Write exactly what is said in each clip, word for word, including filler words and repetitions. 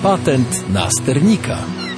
Patent na sternika.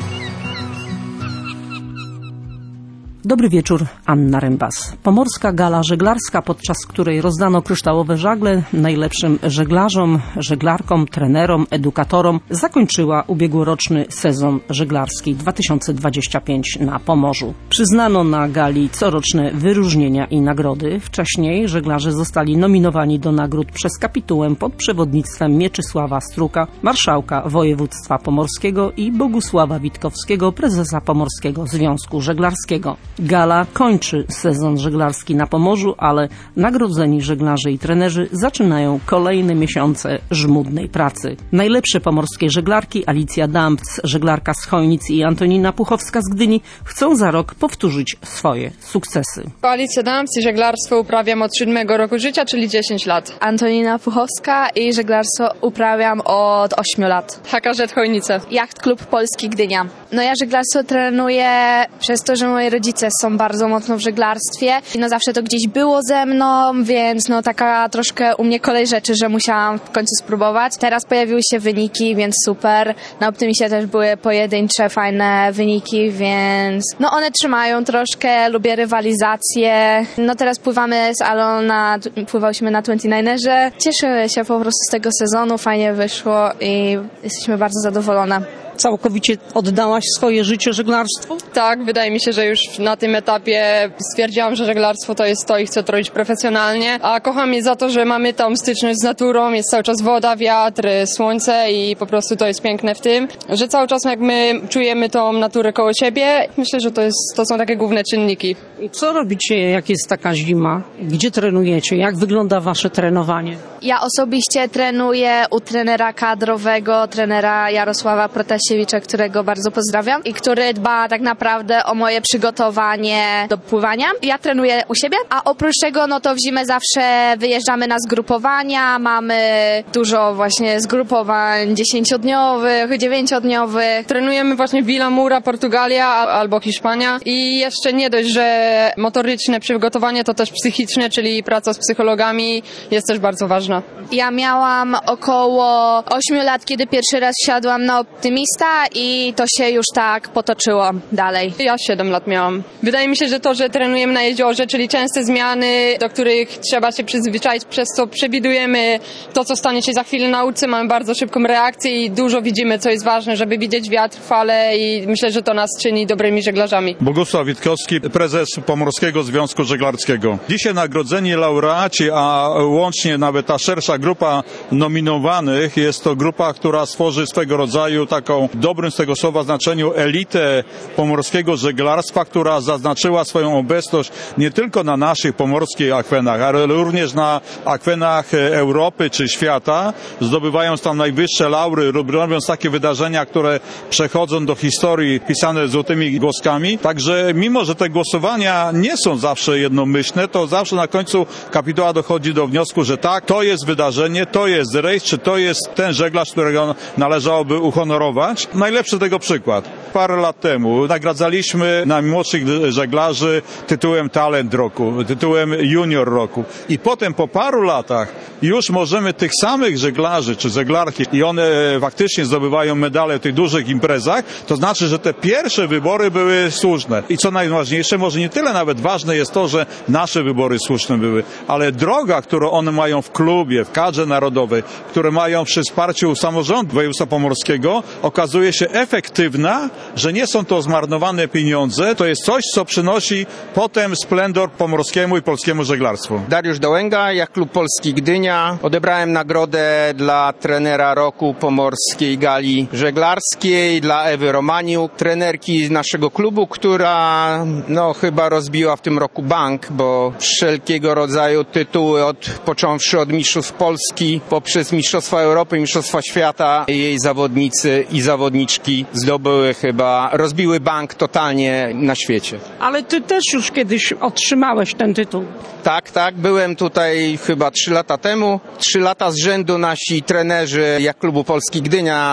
Dobry wieczór, Anna Rembas. Pomorska gala żeglarska, podczas której rozdano kryształowe żagle najlepszym żeglarzom, żeglarkom, trenerom, edukatorom, zakończyła ubiegłoroczny sezon żeglarski dwa tysiące dwudziesty piąty na Pomorzu. Przyznano na gali coroczne wyróżnienia i nagrody. Wcześniej żeglarze zostali nominowani do nagród przez kapitułę pod przewodnictwem Mieczysława Struka, marszałka województwa pomorskiego, i Bogusława Witkowskiego, prezesa Pomorskiego Związku Żeglarskiego. Gala kończy sezon żeglarski na Pomorzu, ale nagrodzeni żeglarze i trenerzy zaczynają kolejne miesiące żmudnej pracy. Najlepsze pomorskie żeglarki Alicja Dambc, żeglarka z Chojnic, i Antonina Puchowska z Gdyni chcą za rok powtórzyć swoje sukcesy. Alicja Dambc i żeglarstwo uprawiam od siódmego roku życia, czyli dziesięć lat. Antonina Puchowska i żeglarstwo uprawiam od ośmiu lat. H K Z Chojnice. Jacht Klub Polski Gdynia. No ja żeglarstwo trenuję przez to, że moi rodzice są bardzo mocno w żeglarstwie. No zawsze to gdzieś było ze mną, więc no taka troszkę u mnie kolej rzeczy, że musiałam w końcu spróbować. Teraz pojawiły się wyniki, więc super. Na Optymisie też były pojedyncze, fajne wyniki, więc no one trzymają troszkę, lubię rywalizację. No teraz pływamy z Alą na, pływałyśmy na dwudziestym dziewięciu. Cieszymy się po prostu z tego sezonu, fajnie wyszło i jesteśmy bardzo zadowolone. Całkowicie oddałaś swoje życie żeglarstwu? Tak, wydaje mi się, że już na tym etapie stwierdziłam, że żeglarstwo to jest to i chcę to robić profesjonalnie, a kocham je za to, że mamy tą styczność z naturą, jest cały czas woda, wiatr, słońce i po prostu to jest piękne w tym, że cały czas jak my czujemy tą naturę koło siebie. Myślę, że to, jest, to są takie główne czynniki. I co robicie, jak jest taka zima? Gdzie trenujecie? Jak wygląda wasze trenowanie? Ja osobiście trenuję u trenera kadrowego, trenera Jarosława Protasiewicza, którego bardzo pozdrawiam i który dba tak naprawdę o moje przygotowanie do pływania. Ja trenuję u siebie, a oprócz tego no to w zimę zawsze wyjeżdżamy na zgrupowania, mamy dużo właśnie zgrupowań dziesięciodniowych, dziewięciodniowych. Trenujemy właśnie Villa Moura, Portugalia albo Hiszpania i jeszcze nie dość, że motoryczne przygotowanie, to też psychiczne, czyli praca z psychologami jest też bardzo ważna. Ja miałam około ośmiu lat, kiedy pierwszy raz wsiadłam na Optymista i to się już tak potoczyło dalej. Ja siedem lat miałam. Wydaje mi się, że to, że trenujemy na jeziorze, czyli częste zmiany, do których trzeba się przyzwyczaić, przez co przewidujemy to, co stanie się za chwilę na łódce, mamy bardzo szybką reakcję i dużo widzimy, co jest ważne, żeby widzieć wiatr, fale, i myślę, że to nas czyni dobrymi żeglarzami. Bogusław Witkowski, prezes Pomorskiego Związku Żeglarskiego. Dzisiaj nagrodzeni laureaci, a łącznie nawet ta szersza grupa nominowanych, jest to grupa, która stworzy swego rodzaju taką, w dobrym z tego słowa znaczeniu, elitę pomorskiego żeglarstwa, która zaznaczyła swoją obecność nie tylko na naszych pomorskich akwenach, ale również na akwenach Europy czy świata, zdobywając tam najwyższe laury, robiąc takie wydarzenia, które przechodzą do historii pisane złotymi głoskami. Także mimo, że te głosowania nie są zawsze jednomyślne, to zawsze na końcu kapituła dochodzi do wniosku, że tak, to jest wydarzenie, to jest rejs, czy to jest ten żeglarz, którego należałoby uhonorować. Najlepszy tego przykład. Parę lat temu nagradzaliśmy najmłodszych żeglarzy tytułem Talent Roku, tytułem Junior Roku. I potem po paru latach już możemy tych samych żeglarzy czy żeglarki, i one faktycznie zdobywają medale w tych dużych imprezach, to znaczy, że te pierwsze wybory były słuszne. I co najważniejsze, może nie tyle nawet ważne jest to, że nasze wybory słuszne były, ale droga, którą one mają w klubie, w kadrze narodowej, które mają przy wsparciu samorządu województwa pomorskiego, okazuje się efektywna, że nie są to zmarnowane pieniądze, to jest coś, co przynosi potem splendor pomorskiemu i polskiemu żeglarstwu. Dariusz Dołęga, Jacht Klub Polski Gdynia. Odebrałem nagrodę dla trenera roku pomorskiej gali żeglarskiej, dla Ewy Romaniuk, trenerki naszego klubu, która no chyba rozbiła w tym roku bank, bo wszelkiego rodzaju tytuły, od, począwszy od mistrzostw Polski, poprzez mistrzostwa Europy, mistrzostwa świata, jej zawodnicy i zawodniczki zdobyły chyba, rozbiły bank totalnie na świecie. Ale ty też już kiedyś otrzymałeś ten tytuł. Tak, tak, byłem tutaj chyba trzy lata temu. Trzy lata z rzędu nasi trenerzy jak Klubu Polski Gdynia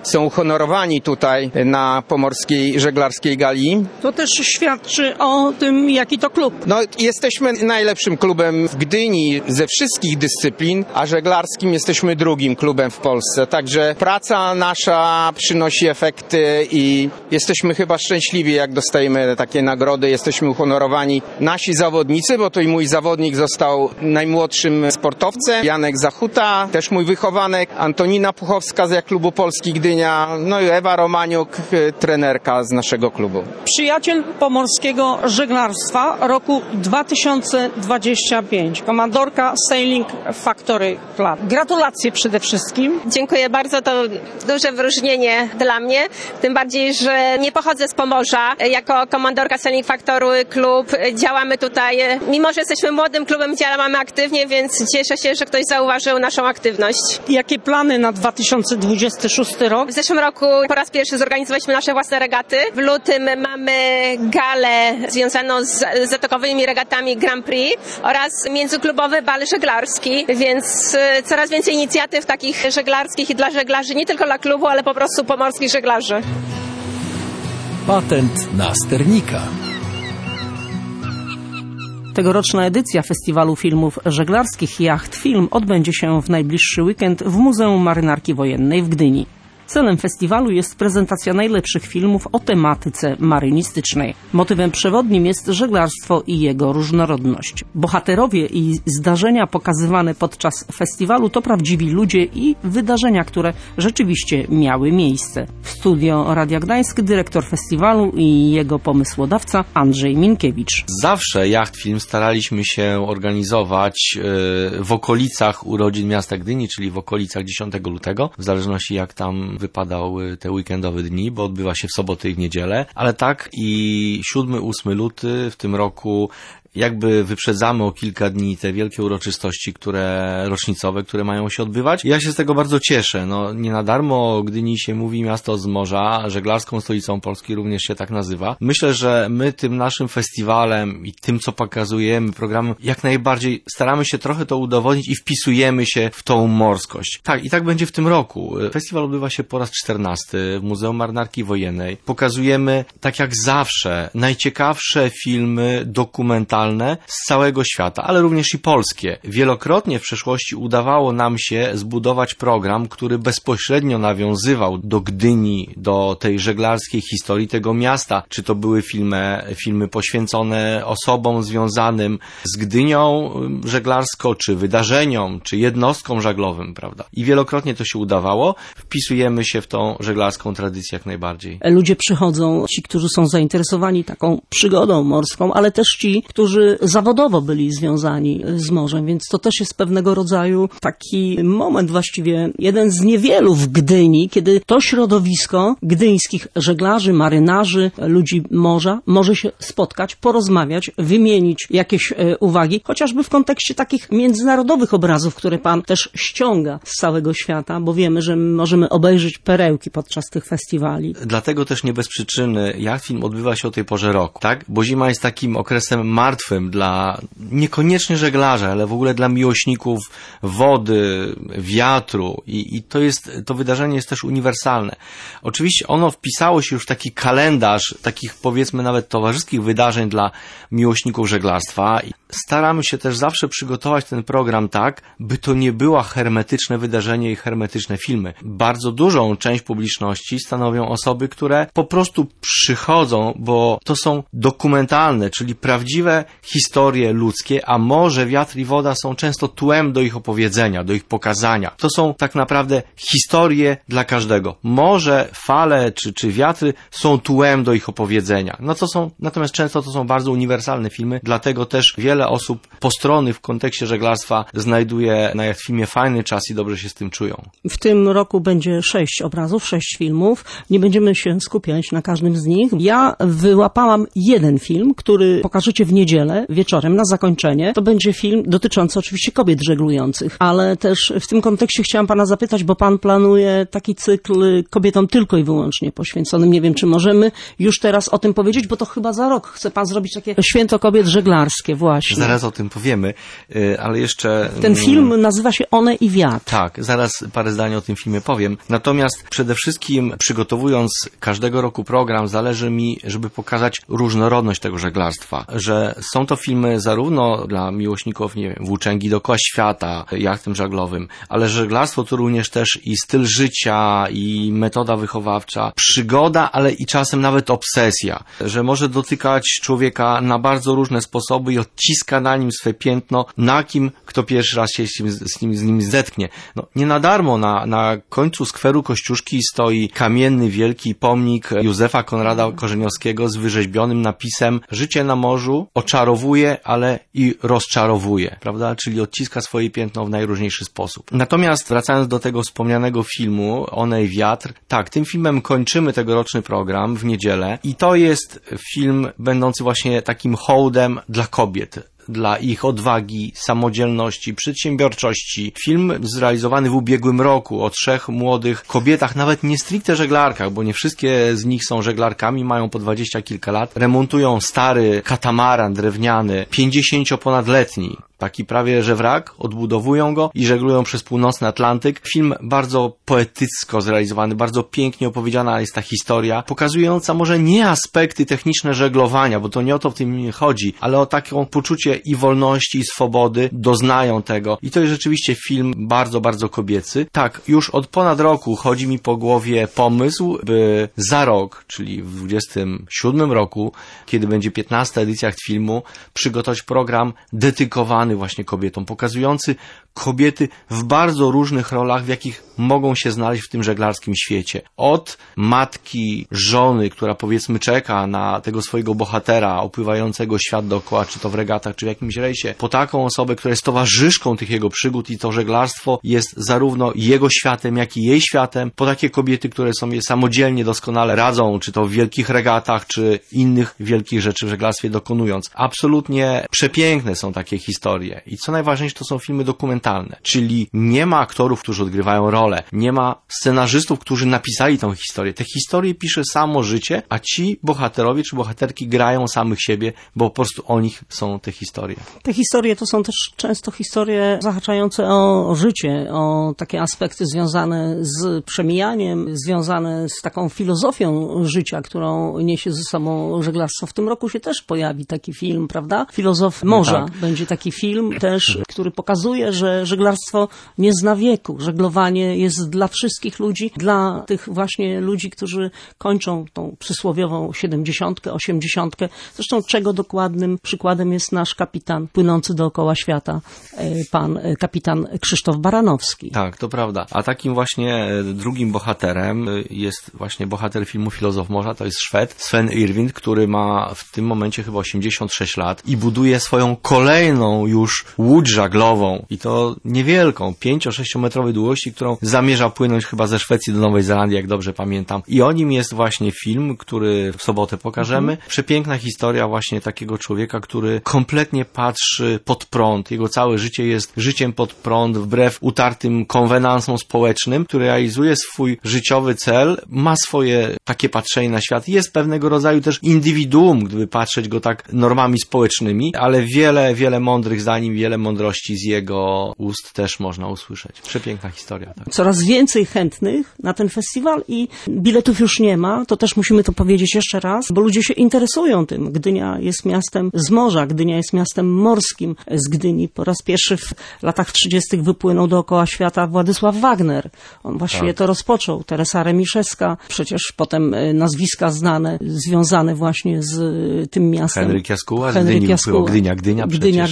są uhonorowani tutaj na Pomorskiej Żeglarskiej Gali. To też świadczy o tym, jaki to klub. No, jesteśmy najlepszym klubem w Gdyni ze wszystkich dyscyplin, a żeglarskim jesteśmy drugim klubem w Polsce. Także praca nasza przynosi efekty i jesteśmy chyba szczęśliwi, jak dostajemy takie nagrody. Jesteśmy uhonorowani nasi zawodnicy, bo to i mój zawodnik został najmłodszym sportowcem. Janek Zachuta, też mój wychowanek, Antonina Puchowska z klubu Polski Gdynia, no i Ewa Romaniuk, trenerka z naszego klubu. Przyjaciel pomorskiego żeglarstwa roku dwa tysiące dwudziesty piąty. Komandorka Sailing Factory Club. Gratulacje przede wszystkim. Dziękuję bardzo, to duże wyróżnienie dla mnie, tym bardziej, że nie pochodzę z Pomorza. Jako komandorka Sailing Factory Club działamy tutaj, mimo że jesteśmy młodym klubem, działamy aktywnie, więc cieszę się, że ktoś zauważył naszą aktywność. Jakie plany na dwa tysiące dwudziesty szósty rok? W zeszłym roku po raz pierwszy zorganizowaliśmy nasze własne regaty. W lutym mamy galę związaną z zatokowymi regatami Grand Prix oraz międzyklubowy bal żeglarski, więc coraz więcej inicjatyw takich żeglarskich i dla żeglarzy, nie tylko dla klubu, ale po prostu pomorskich żeglarzy. Patent na sternika. Tegoroczna edycja Festiwalu Filmów Żeglarskich Jacht Film odbędzie się w najbliższy weekend w Muzeum Marynarki Wojennej w Gdyni. Celem festiwalu jest prezentacja najlepszych filmów o tematyce marynistycznej. Motywem przewodnim jest żeglarstwo i jego różnorodność. Bohaterowie i zdarzenia pokazywane podczas festiwalu to prawdziwi ludzie i wydarzenia, które rzeczywiście miały miejsce. W studio Radia Gdańsk dyrektor festiwalu i jego pomysłodawca Andrzej Minkiewicz. Zawsze Jacht Film staraliśmy się organizować w okolicach urodzin miasta Gdyni, czyli w okolicach dziesiątego lutego, w zależności jak tam wypadały te weekendowe dni, bo odbywa się w soboty i w niedzielę, ale tak i siódmy ósmy luty w tym roku jakby wyprzedzamy o kilka dni te wielkie uroczystości, które rocznicowe, które mają się odbywać. Ja się z tego bardzo cieszę. No, nie na darmo o Gdyni się mówi miasto z morza, żeglarską stolicą Polski również się tak nazywa. Myślę, że my tym naszym festiwalem i tym, co pokazujemy, programem, jak najbardziej staramy się trochę to udowodnić i wpisujemy się w tą morskość. Tak, i tak będzie w tym roku. Festiwal odbywa się po raz czternasty w Muzeum Marynarki Wojennej. Pokazujemy, tak jak zawsze, najciekawsze filmy dokumentalne z całego świata, ale również i polskie. Wielokrotnie w przeszłości udawało nam się zbudować program, który bezpośrednio nawiązywał do Gdyni, do tej żeglarskiej historii tego miasta. Czy to były filmy, filmy poświęcone osobom związanym z Gdynią żeglarsko, czy wydarzeniom, czy jednostkom żaglowym, prawda? I wielokrotnie to się udawało. Wpisujemy się w tą żeglarską tradycję jak najbardziej. Ludzie przychodzą, ci, którzy są zainteresowani taką przygodą morską, ale też ci, którzy zawodowo byli związani z morzem, więc to też jest pewnego rodzaju taki moment, właściwie jeden z niewielu w Gdyni, kiedy to środowisko gdyńskich żeglarzy, marynarzy, ludzi morza może się spotkać, porozmawiać, wymienić jakieś e, uwagi, chociażby w kontekście takich międzynarodowych obrazów, które pan też ściąga z całego świata, bo wiemy, że możemy obejrzeć perełki podczas tych festiwali. Dlatego też nie bez przyczyny Jacht Film odbywa się o tej porze roku, tak? Bo zima jest takim okresem martwym dla niekoniecznie żeglarzy, ale w ogóle dla miłośników wody, wiatru i, i to jest, to wydarzenie jest też uniwersalne. Oczywiście ono wpisało się już w taki kalendarz takich, powiedzmy, nawet towarzyskich wydarzeń dla miłośników żeglarstwa. Staramy się też zawsze przygotować ten program tak, by to nie było hermetyczne wydarzenie i hermetyczne filmy. Bardzo dużą część publiczności stanowią osoby, które po prostu przychodzą, bo to są dokumentalne, czyli prawdziwe historie ludzkie, a morze, wiatr i woda są często tłem do ich opowiedzenia, do ich pokazania. To są tak naprawdę historie dla każdego. Morze, fale czy, czy wiatry są tłem do ich opowiedzenia. No to są, natomiast często to są bardzo uniwersalne filmy, dlatego też wiele osób postronnych w kontekście żeglarstwa znajduje na Jacht Filmie fajny czas i dobrze się z tym czują. W tym roku będzie sześć obrazów, sześć filmów. Nie będziemy się skupiać na każdym z nich. Ja wyłapałam jeden film, który pokażecie w niedzielę niedzielę wieczorem na zakończenie. To będzie film dotyczący oczywiście kobiet żeglujących, ale też w tym kontekście chciałam pana zapytać, bo pan planuje taki cykl kobietom tylko i wyłącznie poświęconym. Nie wiem, czy możemy już teraz o tym powiedzieć, bo to chyba za rok chce pan zrobić takie święto kobiet żeglarskie właśnie. Zaraz o tym powiemy, ale jeszcze... Ten film nazywa się One i wiatr. Tak, zaraz parę zdań o tym filmie powiem. Natomiast przede wszystkim przygotowując każdego roku program, zależy mi, żeby pokazać różnorodność tego żeglarstwa, że są to filmy zarówno dla miłośników, nie wiem, włóczęgi dookoła świata, jachtem żaglowym, ale żeglarstwo to również też i styl życia, i metoda wychowawcza, przygoda, ale i czasem nawet obsesja, że może dotykać człowieka na bardzo różne sposoby i odciska na nim swe piętno na kim, kto pierwszy raz się z nim, z nim, z nim zetknie. No, nie na darmo na, na końcu skweru Kościuszki stoi kamienny, wielki pomnik Józefa Konrada Korzeniowskiego z wyrzeźbionym napisem: życie na morzu oczarowuje, ale i rozczarowuje, prawda? Czyli odciska swoje piętno w najróżniejszy sposób. Natomiast wracając do tego wspomnianego filmu One i wiatr, tak, tym filmem kończymy tegoroczny program w niedzielę i to jest film będący właśnie takim hołdem dla kobiet, dla ich odwagi, samodzielności, przedsiębiorczości. Film zrealizowany w ubiegłym roku o trzech młodych kobietach, nawet nie stricte żeglarkach, bo nie wszystkie z nich są żeglarkami, mają po dwadzieścia kilka lat, remontują stary katamaran drewniany, pięćdziesięcioponadletni. Taki prawie że wrak, odbudowują go i żeglują przez północny Atlantyk. Film bardzo poetycko zrealizowany, bardzo pięknie opowiedziana jest ta historia, pokazująca może nie aspekty techniczne żeglowania, bo to nie o to w tym chodzi, ale o taką poczucie i wolności, i swobody, doznają tego. I to jest rzeczywiście film bardzo, bardzo kobiecy. Tak, już od ponad roku chodzi mi po głowie pomysł, by za rok, czyli w dwudziestym siódmym roku, kiedy będzie piętnasta edycja filmu, przygotować program dedykowany właśnie kobietom, pokazujący kobiety w bardzo różnych rolach, w jakich mogą się znaleźć w tym żeglarskim świecie. Od matki, żony, która powiedzmy czeka na tego swojego bohatera opływającego świat dookoła, czy to w regatach, czy w jakimś rejsie, po taką osobę, która jest towarzyszką tych jego przygód i to żeglarstwo jest zarówno jego światem, jak i jej światem, po takie kobiety, które sobie samodzielnie doskonale radzą, czy to w wielkich regatach, czy innych wielkich rzeczy w żeglarstwie dokonując. Absolutnie przepiękne są takie historie. I co najważniejsze, to są filmy dokumentalne, czyli nie ma aktorów, którzy odgrywają rolę, nie ma scenarzystów, którzy napisali tą historię. Te historie pisze samo życie, a ci bohaterowie czy bohaterki grają samych siebie, bo po prostu o nich są te historie. Te historie to są też często historie zahaczające o życie, o takie aspekty związane z przemijaniem, związane z taką filozofią życia, którą niesie ze sobą żeglarstwo. W tym roku się też pojawi taki film, prawda? Filozof morza. No tak. Będzie taki film też, który pokazuje, że żeglarstwo nie zna wieku. Żeglowanie jest dla wszystkich ludzi, dla tych właśnie ludzi, którzy kończą tą przysłowiową siedemdziesiątkę, osiemdziesiątkę. Zresztą czego dokładnym przykładem jest nasz kapitan płynący dookoła świata, pan kapitan Krzysztof Baranowski. Tak, to prawda. A takim właśnie drugim bohaterem jest właśnie bohater filmu Filozof morza, to jest Szwed Sven Yrwind, który ma w tym momencie chyba osiemdziesiąt sześć lat i buduje swoją kolejną już łódź żaglową i to niewielką, pięcio-sześciometrowej długości, którą zamierza płynąć chyba ze Szwecji do Nowej Zelandii, jak dobrze pamiętam. I o nim jest właśnie film, który w sobotę pokażemy. Mhm. Przepiękna historia właśnie takiego człowieka, który kompletnie patrzy pod prąd. Jego całe życie jest życiem pod prąd, wbrew utartym konwenansom społecznym, który realizuje swój życiowy cel, ma swoje takie patrzenie na świat. Jest pewnego rodzaju też indywiduum, gdyby patrzeć go tak normami społecznymi, ale wiele, wiele mądrych zdań, wiele mądrości z jego ust też można usłyszeć. Przepiękna historia. Tak. Coraz więcej chętnych na ten festiwal i biletów już nie ma, to też musimy to powiedzieć jeszcze raz, bo ludzie się interesują tym. Gdynia jest miastem z morza, Gdynia jest miastem morskim. Z Gdyni po raz pierwszy w latach trzydziestych wypłynął dookoła świata Władysław Wagner. On właściwie tak. to rozpoczął. Teresa Remiszewska, przecież potem nazwiska znane, związane właśnie z tym miastem. Henryk Jaskuła, z Gdyni wypływał. Gdynia, Gdynia przecież. Gdynia, Gdynia,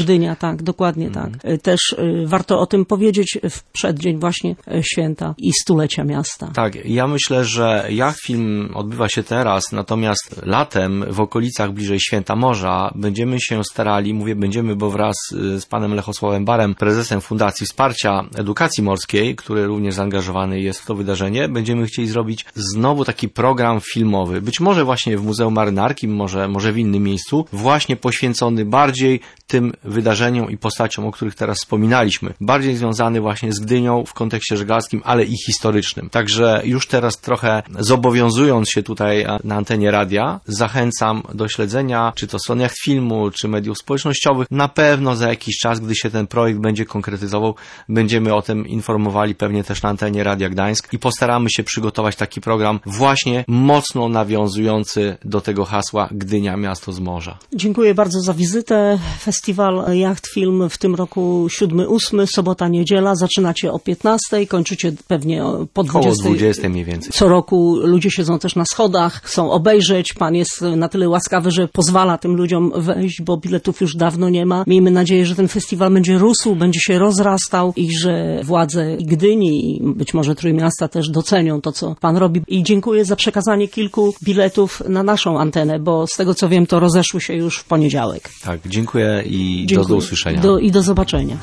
tak, dokładnie mm. tak. Też y, warto o tym powiedzieć w przeddzień właśnie święta i stulecia miasta. Tak, ja myślę, że Jacht Film odbywa się teraz, natomiast latem w okolicach bliżej Święta Morza będziemy się starali, mówię będziemy, bo wraz z panem Lechosławem Barem, prezesem Fundacji Wsparcia Edukacji Morskiej, który również zaangażowany jest w to wydarzenie, będziemy chcieli zrobić znowu taki program filmowy. Być może właśnie w Muzeum Marynarki, może, może w innym miejscu, właśnie poświęcony bardziej tym wydarzeniom i postaciom, o których teraz wspominaliśmy. Bardziej związany właśnie z Gdynią w kontekście żeglarskim, ale i historycznym. Także już teraz trochę zobowiązując się tutaj na antenie radia, zachęcam do śledzenia, czy to stron Jacht Filmu, czy mediów społecznościowych. Na pewno za jakiś czas, gdy się ten projekt będzie konkretyzował, będziemy o tym informowali pewnie też na antenie Radia Gdańsk i postaramy się przygotować taki program właśnie mocno nawiązujący do tego hasła Gdynia, miasto z morza. Dziękuję bardzo za wizytę. Festiwal Jacht Film w tym roku siódmy ósmy, sobota, niedziela. Zaczynacie o piętnastej, kończycie pewnie po dwudziestej. Koło dwudziestej mniej więcej. Co roku ludzie siedzą też na schodach, chcą obejrzeć. Pan jest na tyle łaskawy, że pozwala tym ludziom wejść, bo biletów już dawno nie ma. Miejmy nadzieję, że ten festiwal będzie rósł, będzie się rozrastał i że władze Gdyni i być może Trójmiasta też docenią to, co pan robi. I dziękuję za przekazanie kilku biletów na naszą antenę, bo z tego co wiem, to rozeszły się już w poniedziałek. Tak, dziękuję i dziękuję. Do, do usłyszenia. Do, I do zobaczenia.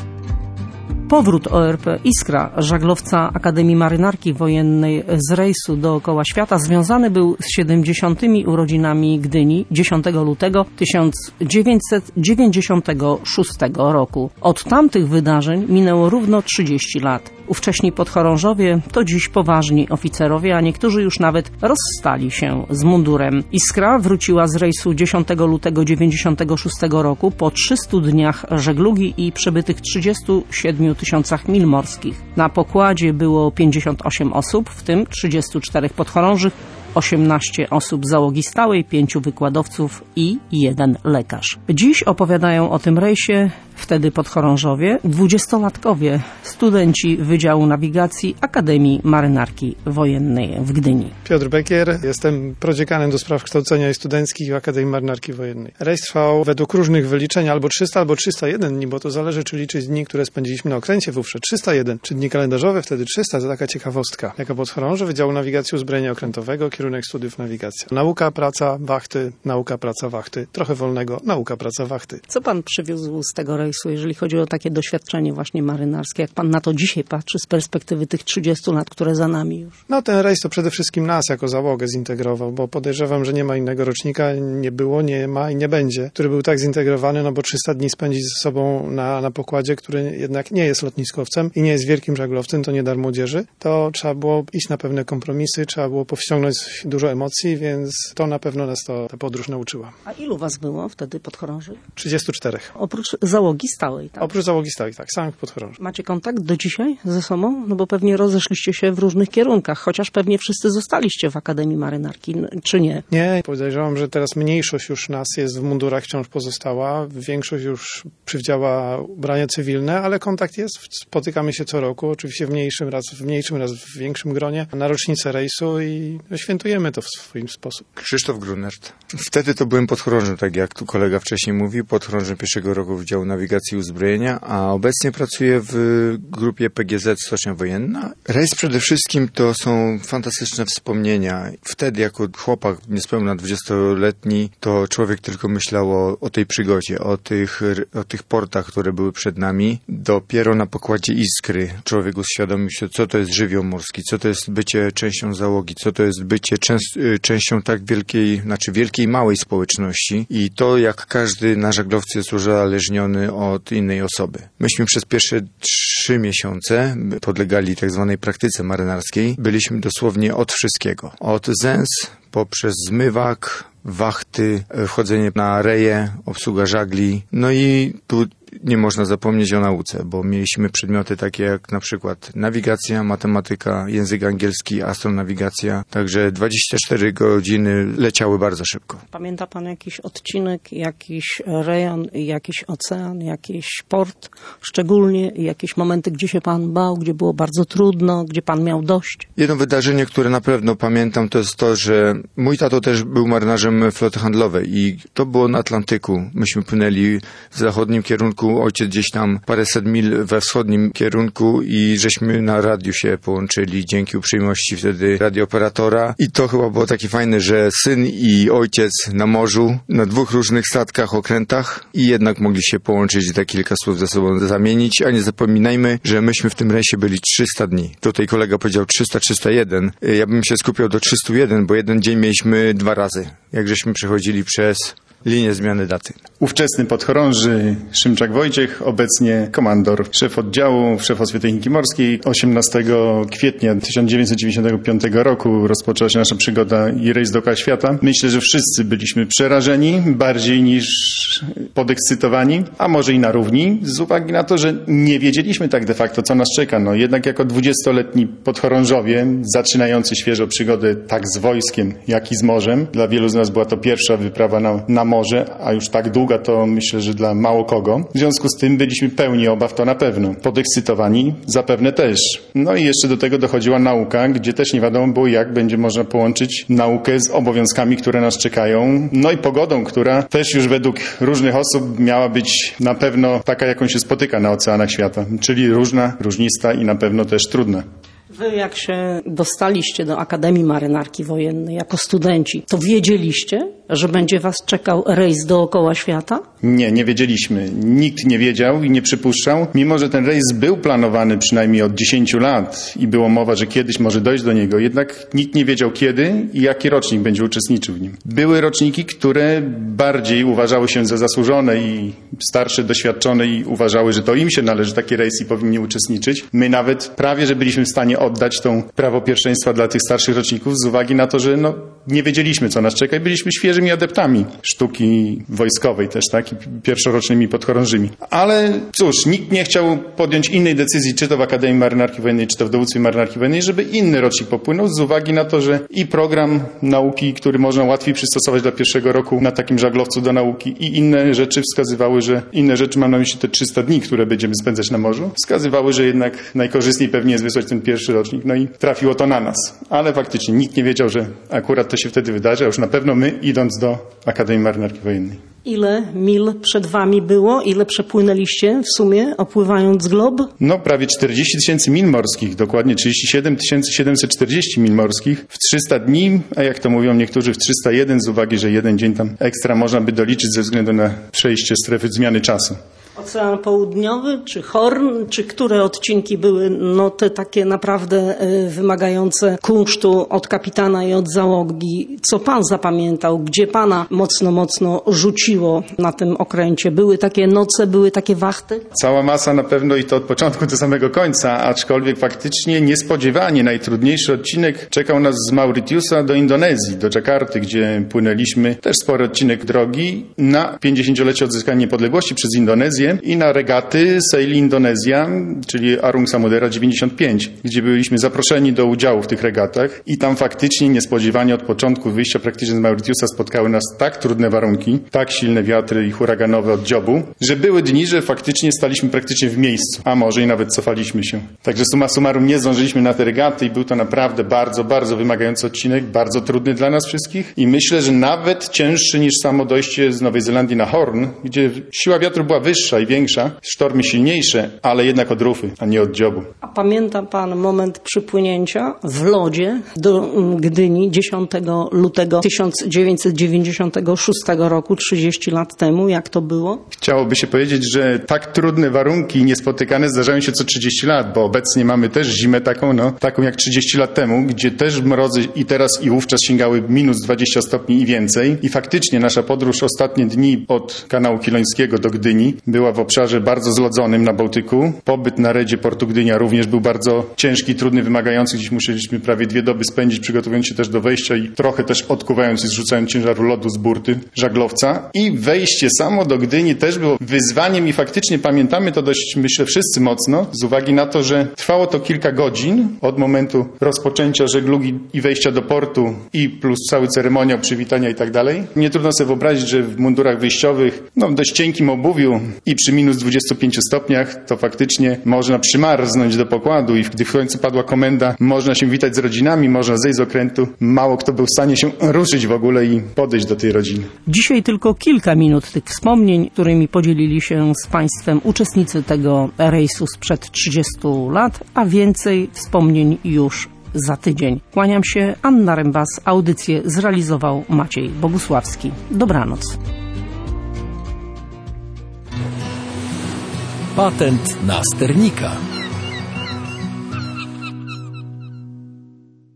Powrót O R P Iskra, żaglowca Akademii Marynarki Wojennej z rejsu dookoła świata, związany był z siedemdziesiątymi urodzinami Gdyni dziesiątego lutego tysiąc dziewięćset dziewięćdziesiątego szóstego roku. Od tamtych wydarzeń minęło równo trzydzieści lat. Ówcześni podchorążowie to dziś poważni oficerowie, a niektórzy już nawet rozstali się z mundurem. Iskra wróciła z rejsu dziesiątego lutego dziewięćdziesiątego szóstego roku po trzystu dniach żeglugi i przebytych trzydziestu siedmiu tysiącach mil morskich. Na pokładzie było pięćdziesiąt osiem osób, w tym trzydziestu czterech podchorążych, osiemnaście osób załogi stałej, pięciu wykładowców i jeden lekarz. Dziś opowiadają o tym rejsie wtedy podchorążowie, dwudziestolatkowie, studenci Wydziału Nawigacji Akademii Marynarki Wojennej w Gdyni. Piotr Bekier, jestem prodziekanem do spraw kształcenia i studenckich w Akademii Marynarki Wojennej. Rejs trwał według różnych wyliczeń albo trzysta, albo trzysta jeden dni, bo to zależy, czy liczyć dni, które spędziliśmy na okręcie wówczas. trzysta jeden, czy dni kalendarzowe, wtedy trzysta, to taka ciekawostka. Jako podchorąży Wydziału Nawigacji Uzbrojenia Okrętowego, kierunek studiów nawigacja. Nauka, praca, wachty, nauka, praca, wachty. Trochę wolnego, nauka, praca, wachty. Co pan przywiózł z tego rejsu, jeżeli chodzi o takie doświadczenie właśnie marynarskie? Jak pan na to dzisiaj patrzy z perspektywy tych trzydziestu lat, które za nami już? No ten rejs to przede wszystkim nas jako załogę zintegrował, bo podejrzewam, że nie ma innego rocznika, nie było, nie ma i nie będzie, który był tak zintegrowany, no bo trzysta dni spędzić ze sobą na, na pokładzie, który jednak nie jest lotniskowcem i nie jest wielkim żaglowcem, to nie dar młodzieży, to trzeba było iść na pewne kompromisy, trzeba było powściągnąć dużo emocji, więc to na pewno nas to ta podróż nauczyła. A ilu was było wtedy podchorąży? trzydziestu czterech. Oprócz załogi stałej, tak? Oprócz załogi stałej, tak, samych podchorążych. Macie kontakt do dzisiaj ze sobą? No bo pewnie rozeszliście się w różnych kierunkach, chociaż pewnie wszyscy zostaliście w Akademii Marynarki, czy nie? Nie, podejrzewam, że teraz mniejszość już nas jest w mundurach, wciąż pozostała, większość już przywdziała ubrania cywilne, ale kontakt jest, spotykamy się co roku, oczywiście w mniejszym, raz w mniejszym, raz w większym gronie, na rocznicę rejsu i świętujemy to w swoim sposób. Krzysztof Grunert. Wtedy to byłem podchorążym, tak jak tu kolega wcześniej mówił, podchorążym pierwszego roku Wydziału Nawigacji i Uzbrojenia, a obecnie pracuję w grupie P G Z Stocznia Wojenna. Rejs przede wszystkim to są fantastyczne wspomnienia. Wtedy jako chłopak niespełna dwudziestoletni, to człowiek tylko myślał o, o tej przygodzie, o tych, o tych portach, które były przed nami. Dopiero na pokładzie Iskry człowiek uświadomił się, co to jest żywioł morski, co to jest bycie częścią załogi, co to jest bycie częst, częścią tak wielkiej, znaczy wielkiej, małej społeczności i to, jak każdy na żaglowcu jest uzależniony od innej osoby. Myśmy przez pierwsze trzy miesiące podlegali tak zwanej praktyce marynarskiej. Byliśmy dosłownie od wszystkiego. Od zęs poprzez zmywak, wachty, wchodzenie na reje, obsługa żagli. No i tu nie można zapomnieć o nauce, bo mieliśmy przedmioty takie jak na przykład nawigacja, matematyka, język angielski, astronawigacja. Także dwadzieścia cztery godziny leciały bardzo szybko. Pamięta pan jakiś odcinek, jakiś rejon, jakiś ocean, jakiś port, szczególnie jakieś momenty, gdzie się pan bał, gdzie było bardzo trudno, gdzie pan miał dość? Jedno wydarzenie, które na pewno pamiętam, to jest to, że mój tato też był marynarzem floty handlowej i to było na Atlantyku. Myśmy płynęli w zachodnim kierunku początku, ojciec gdzieś tam paręset mil we wschodnim kierunku i żeśmy na radiu się połączyli dzięki uprzejmości wtedy radiooperatora. I to chyba było takie fajne, że syn i ojciec na morzu, na dwóch różnych statkach, okrętach i jednak mogli się połączyć i tak kilka słów ze sobą zamienić, a nie zapominajmy, że myśmy w tym rejsie byli trzysta dni. Tutaj kolega powiedział trzysta trzysta jeden. Ja bym się skupiał do trzysta jeden, bo jeden dzień mieliśmy dwa razy, jak żeśmy przechodzili przez linię zmiany daty. Ówczesny podchorąży Szymczak Wojciech, obecnie komandor, szef oddziału w Szefostwie Techniki Morskiej. osiemnastego kwietnia tysiąc dziewięćset dziewięćdziesiątego piątego roku rozpoczęła się nasza przygoda i rejs dookoła świata. Myślę, że wszyscy byliśmy przerażeni, bardziej niż podekscytowani, a może i na równi, z uwagi na to, że nie wiedzieliśmy tak de facto, co nas czeka. No jednak jako dwudziestoletni podchorążowie, zaczynający świeżo przygodę tak z wojskiem, jak i z morzem. Dla wielu z nas była to pierwsza wyprawa na, na morze, a już tak długa to myślę, że dla mało kogo. W związku z tym byliśmy pełni obaw, to na pewno. Podekscytowani zapewne też. No i jeszcze do tego dochodziła nauka, gdzie też nie wiadomo było, jak będzie można połączyć naukę z obowiązkami, które nas czekają. No i pogodą, która też już według różnych osób miała być na pewno taka, jaką się spotyka na oceanach świata. Czyli różna, różnista i na pewno też trudna. Wy jak się dostaliście do Akademii Marynarki Wojennej jako studenci, to wiedzieliście, że będzie was czekał rejs dookoła świata? Nie, nie wiedzieliśmy. Nikt nie wiedział i nie przypuszczał. Mimo że ten rejs był planowany przynajmniej od dziesięciu lat i było mowa, że kiedyś może dojść do niego, jednak nikt nie wiedział kiedy i jaki rocznik będzie uczestniczył w nim. Były roczniki, które bardziej uważały się za zasłużone i starsze, doświadczone i uważały, że to im się należy taki rejs i powinni uczestniczyć. My nawet prawie, że byliśmy w stanie oddać tą prawo pierwszeństwa dla tych starszych roczników z uwagi na to, że no, nie wiedzieliśmy, co nas czeka i byliśmy świeżymi adeptami sztuki wojskowej też, tak, i pierwszorocznymi podchorążymi. Ale cóż, nikt nie chciał podjąć innej decyzji, czy to w Akademii Marynarki Wojennej, czy to w Dowództwie Marynarki Wojennej, żeby inny rocznik popłynął z uwagi na to, że i program nauki, który można łatwiej przystosować dla pierwszego roku na takim żaglowcu do nauki i inne rzeczy wskazywały, że inne rzeczy, mam na myśli te trzysta dni, które będziemy spędzać na morzu, wskazywały, że jednak najkorzystniej pewnie jest wysłać ten pierwszy rocznik. No i trafiło to na nas. Ale faktycznie nikt nie wiedział, że akurat to się wtedy wydarzy, a już na pewno my, idąc do Akademii Marynarki Wojennej. Ile mil przed wami było? Ile przepłynęliście w sumie, opływając glob? No prawie czterdzieści tysięcy mil morskich, dokładnie trzydzieści siedem tysięcy siedemset czterdzieści mil morskich w trzysta dni, a jak to mówią niektórzy w trzysta jeden z uwagi, że jeden dzień tam ekstra można by doliczyć ze względu na przejście strefy zmiany czasu. Ocean Południowy, czy Horn, czy które odcinki były no te takie naprawdę y, wymagające kunsztu od kapitana i od załogi? Co pan zapamiętał? Gdzie pana mocno, mocno rzuciło na tym okręcie? Były takie noce, były takie wachty? Cała masa na pewno i to od początku do samego końca, aczkolwiek faktycznie niespodziewanie najtrudniejszy odcinek czekał nas z Mauritiusa do Indonezji, do Dżakarty, gdzie płynęliśmy też spory odcinek drogi na pięćdziesięciolecie odzyskania niepodległości przez Indonezję i na regaty Sail Indonezja, czyli Arung Samudera dziewięćdziesiąt pięć, gdzie byliśmy zaproszeni do udziału w tych regatach i tam faktycznie niespodziewanie od początku wyjścia praktycznie z Mauritiusa spotkały nas tak trudne warunki, tak silne wiatry i huraganowe od dziobu, że były dni, że faktycznie staliśmy praktycznie w miejscu, a może i nawet cofaliśmy się. Także summa summarum nie zdążyliśmy na te regaty i był to naprawdę bardzo, bardzo wymagający odcinek, bardzo trudny dla nas wszystkich i myślę, że nawet cięższy niż samo dojście z Nowej Zelandii na Horn, gdzie siła wiatru była wyższa i większa, sztormy silniejsze, ale jednak od rufy, a nie od dziobu. A pamięta pan moment przypłynięcia w lodzie do Gdyni dziesiątego lutego tysiąc dziewięćset dziewięćdziesiątego szóstego roku, trzydzieści lat temu? Jak to było? Chciałoby się powiedzieć, że tak trudne warunki niespotykane zdarzają się co trzydzieści lat, bo obecnie mamy też zimę taką, no, taką jak trzydzieści lat temu, gdzie też mrozy i teraz i wówczas sięgały minus dwadzieścia stopni i więcej. I faktycznie nasza podróż ostatnie dni od kanału Kilońskiego do Gdyni była w obszarze bardzo zlodzonym na Bałtyku. Pobyt na redzie portu Gdynia również był bardzo ciężki, trudny, wymagający. Gdzieś musieliśmy prawie dwie doby spędzić, przygotowując się też do wejścia i trochę też odkuwając i zrzucając ciężaru lodu z burty żaglowca. I wejście samo do Gdyni też było wyzwaniem i faktycznie pamiętamy to dość, myślę, wszyscy mocno, z uwagi na to, że trwało to kilka godzin od momentu rozpoczęcia żeglugi i wejścia do portu i plus cały ceremoniał przywitania i tak dalej. Nie trudno sobie wyobrazić, że w mundurach wyjściowych, no w dość cienkim obuwiu i przy minus dwudziestu pięciu stopniach to faktycznie można przymarznąć do pokładu i gdy w końcu padła komenda, można się witać z rodzinami, można zejść z okrętu. Mało kto był w stanie się ruszyć w ogóle i podejść do tej rodziny. Dzisiaj tylko kilka minut tych wspomnień, którymi podzielili się z Państwem uczestnicy tego rejsu sprzed trzydziestu lat, a więcej wspomnień już za tydzień. Kłaniam się, Anna Rembas. Audycję zrealizował Maciej Bogusławski. Dobranoc. Patent na sternika.